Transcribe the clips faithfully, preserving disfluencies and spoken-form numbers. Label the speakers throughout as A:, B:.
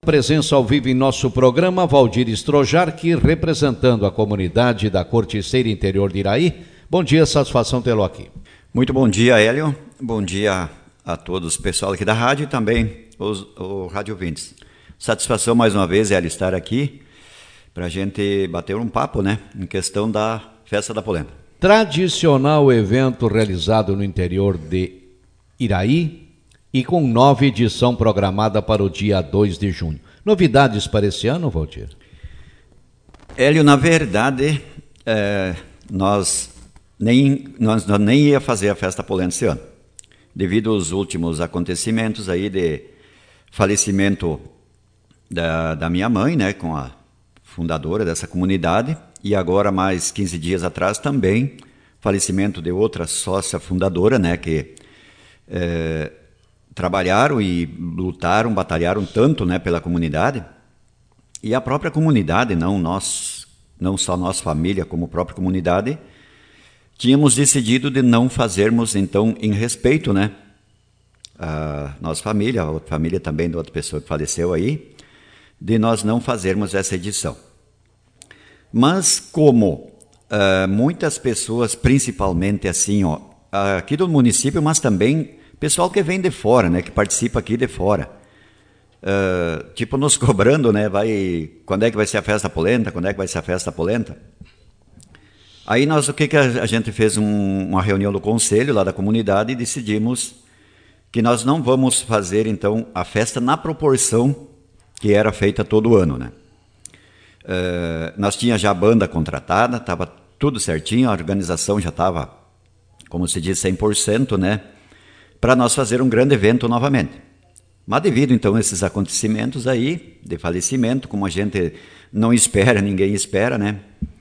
A: Presença ao vivo em nosso programa, Valdir Strojarski, representando a comunidade da Corticeira Interior de Iraí. Bom dia, satisfação tê-lo aqui.
B: Muito bom dia, Hélio. Bom dia a todos, o pessoal aqui da rádio e também os, os rádio ouvintes. Satisfação mais uma vez, Hélio, estar aqui para a gente bater um papo, né, em questão da Festa da Polenta.
A: Tradicional evento realizado no interior de Iraí, e com nova edição programada para o dia dois de junho. Novidades para esse ano, Valdir?
B: Hélio, na verdade, é, nós, nem, nós, nós nem ia fazer a Festa Polenta esse ano, devido aos últimos acontecimentos aí de falecimento da, da minha mãe, né, com a fundadora dessa comunidade, e agora, mais quinze dias atrás, também falecimento de outra sócia fundadora, né, que... É, trabalharam e lutaram, batalharam tanto, né, pela comunidade, e a própria comunidade, não nós, não só nossa família, como a própria comunidade, tínhamos decidido de não fazermos, então, em respeito, né, a nossa família, a família também de outra pessoa que faleceu aí, de nós não fazermos essa edição. Mas como uh, muitas pessoas, principalmente assim, ó, aqui do município, mas também pessoal que vem de fora, né, que participa aqui de fora, uh, tipo nos cobrando, né, vai, quando é que vai ser a Festa Polenta, quando é que vai ser a Festa Polenta? Aí nós, o que que a, a gente fez um, uma reunião do conselho lá da comunidade e decidimos que nós não vamos fazer então a festa na proporção que era feita todo ano, né? Uh, nós tinha já a banda contratada, estava tudo certinho, a organização já estava, como se diz, cem por cento, né? Para nós fazer um grande evento novamente. Mas devido, então, a esses acontecimentos aí, de falecimento, como a gente não espera, ninguém espera, né?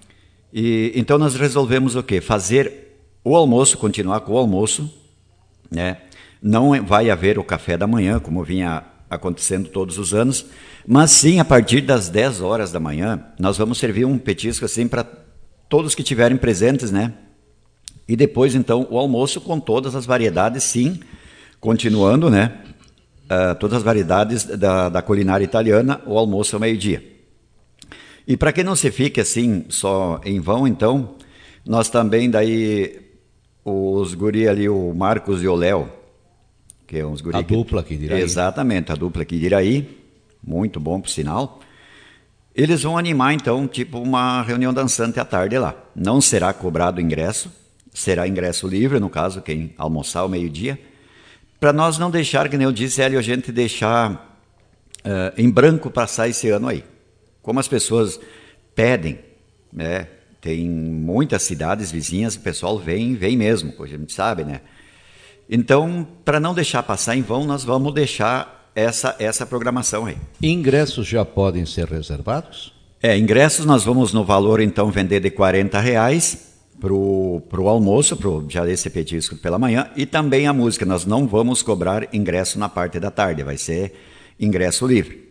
B: E, então, nós resolvemos o quê? Fazer o almoço, continuar com o almoço, né? Não vai haver o café da manhã, como vinha acontecendo todos os anos, mas sim, a partir das dez horas da manhã, nós vamos servir um petisco, assim, para todos que estiverem presentes, né? E depois, então, o almoço com todas as variedades, sim, continuando, né? Uh, todas as variedades da, da culinária italiana, o almoço ao meio-dia. E para que não se fique assim, só em vão, então, nós também, daí, os guri ali, o Marcos e o Léo, que é uns guri...
A: A
B: que,
A: dupla aqui de Iraí.
B: Exatamente, a dupla aqui de Iraí, muito bom, por sinal. Eles vão animar, então, tipo uma reunião dançante à tarde lá. Não será cobrado ingresso, será ingresso livre, no caso, quem almoçar ao meio-dia, para nós não deixar, que nem eu disse, Hélio, a gente deixar uh, em branco passar esse ano aí. Como as pessoas pedem, né? Tem muitas cidades vizinhas, o pessoal vem, vem mesmo, a gente sabe, né? Então, para não deixar passar em vão, nós vamos deixar essa, essa programação aí.
A: Ingressos já podem ser reservados?
B: É, ingressos nós vamos no valor, então, vender de quarenta reais, para o almoço, pro, já esse petisco pela manhã, e também a música. Nós não vamos cobrar ingresso na parte da tarde, vai ser ingresso livre.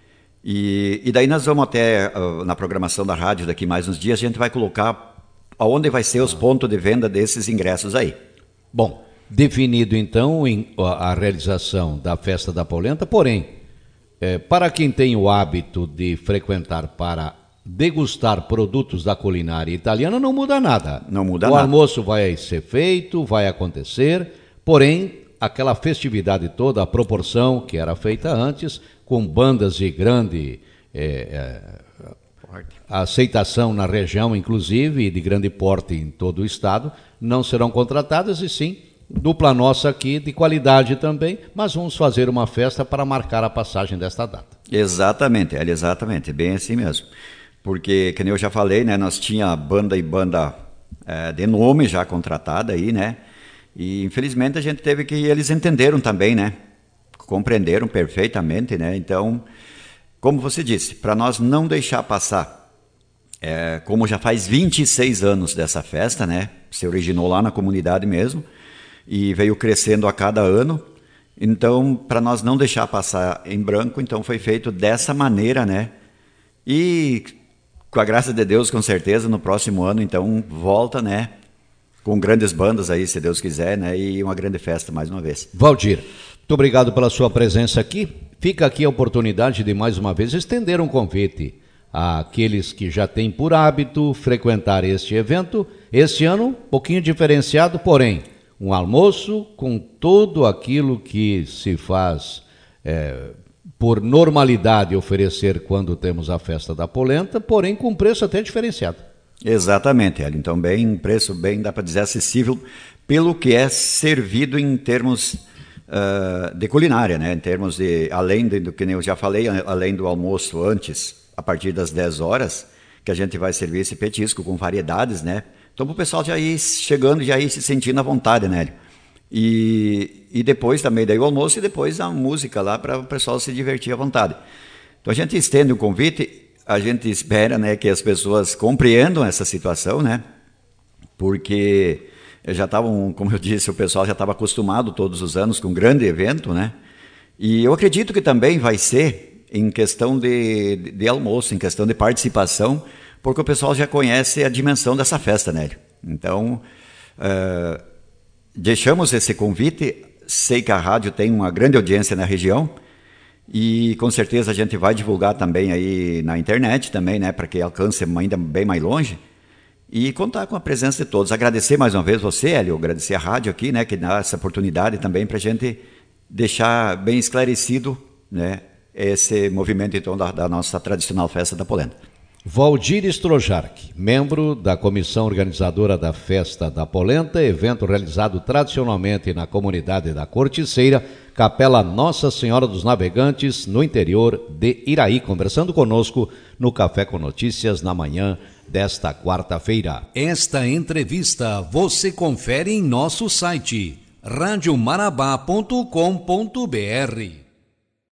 B: E, e daí nós vamos até, uh, na programação da rádio, daqui mais uns dias, a gente vai colocar aonde vai ser os pontos de venda desses ingressos aí.
A: Bom, definido então a realização da Festa da Polenta, porém, é, para quem tem o hábito de frequentar para degustar produtos da culinária italiana, não muda nada.
B: Não muda
A: o
B: nada.
A: O almoço vai ser feito, vai acontecer, porém, aquela festividade toda, a proporção que era feita antes, com bandas de grande é, é, aceitação na região, inclusive, e de grande porte em todo o estado, não serão contratadas, e sim, dupla nossa aqui, de qualidade também, mas vamos fazer uma festa para marcar a passagem desta data.
B: Exatamente, é exatamente, bem assim mesmo. Porque, como eu já falei, né, nós tinha banda e banda é, de nome já contratada aí, né? E infelizmente a gente teve que, eles entenderam também, né? Compreenderam perfeitamente, né? Então, como você disse, para nós não deixar passar, é, como já faz vinte e seis anos dessa festa, né? Se originou lá na comunidade mesmo e veio crescendo a cada ano. Então, para nós não deixar passar em branco, então foi feito dessa maneira, né? E com a graça de Deus, com certeza, no próximo ano, então, volta, né? Com grandes bandas aí, se Deus quiser, né? E uma grande festa mais uma vez.
A: Valdir, muito obrigado pela sua presença aqui. fica aqui a oportunidade de mais uma vez estender um convite àqueles que já têm por hábito frequentar este evento. Este ano, um pouquinho diferenciado, porém, um almoço com tudo aquilo que se faz é, por normalidade oferecer quando temos a festa da polenta, porém com preço até diferenciado.
B: Exatamente, Hélio. Então, bem, preço bem, dá para dizer, acessível pelo que é servido em termos uh, de culinária, né? Em termos de, além de, do que eu já falei, além do almoço antes, a partir das dez horas, que a gente vai servir esse petisco com variedades, né? Então, para o pessoal já ir chegando, já ir se sentindo à vontade, né, Hélio? E, e depois também daí o almoço e depois a música lá para o pessoal se divertir à vontade. Então, a gente estende o convite. A gente espera, né, que as pessoas compreendam essa situação, né, porque já estavam, como eu disse, o pessoal já estava acostumado todos os anos com um grande evento, né, e eu acredito que também vai ser em questão de, de, de almoço, em questão de participação, porque o pessoal já conhece a dimensão dessa festa, né. Então, uh, deixamos esse convite. Sei que a rádio tem uma grande audiência na região, e com certeza a gente vai divulgar também aí na internet também, né, para que alcance ainda bem mais longe, e contar com a presença de todos. Agradecer mais uma vez você, Hélio, agradecer a rádio aqui, né, que dá essa oportunidade também para a gente deixar bem esclarecido, né, esse movimento então da, da nossa tradicional festa da polenta.
A: Valdir Strojark, membro da comissão organizadora da Festa da Polenta, evento realizado tradicionalmente na comunidade da Corticeira, Capela Nossa Senhora dos Navegantes, no interior de Iraí, conversando conosco no Café com Notícias na manhã desta quarta-feira. Esta entrevista você confere em nosso site rádio marabá ponto com ponto br.